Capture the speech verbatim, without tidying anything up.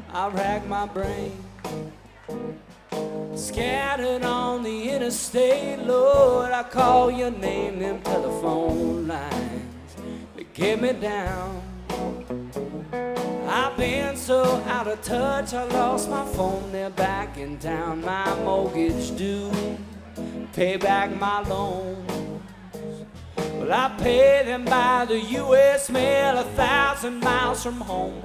I rack my brain, scattered on the interstate. Lord, I call your name, them telephone lines that get me down. I've been so out of touch, I lost my phone, they're back in town. My mortgage due, pay back my loans. Well, I pay them by the U S mail, a thousand miles from home.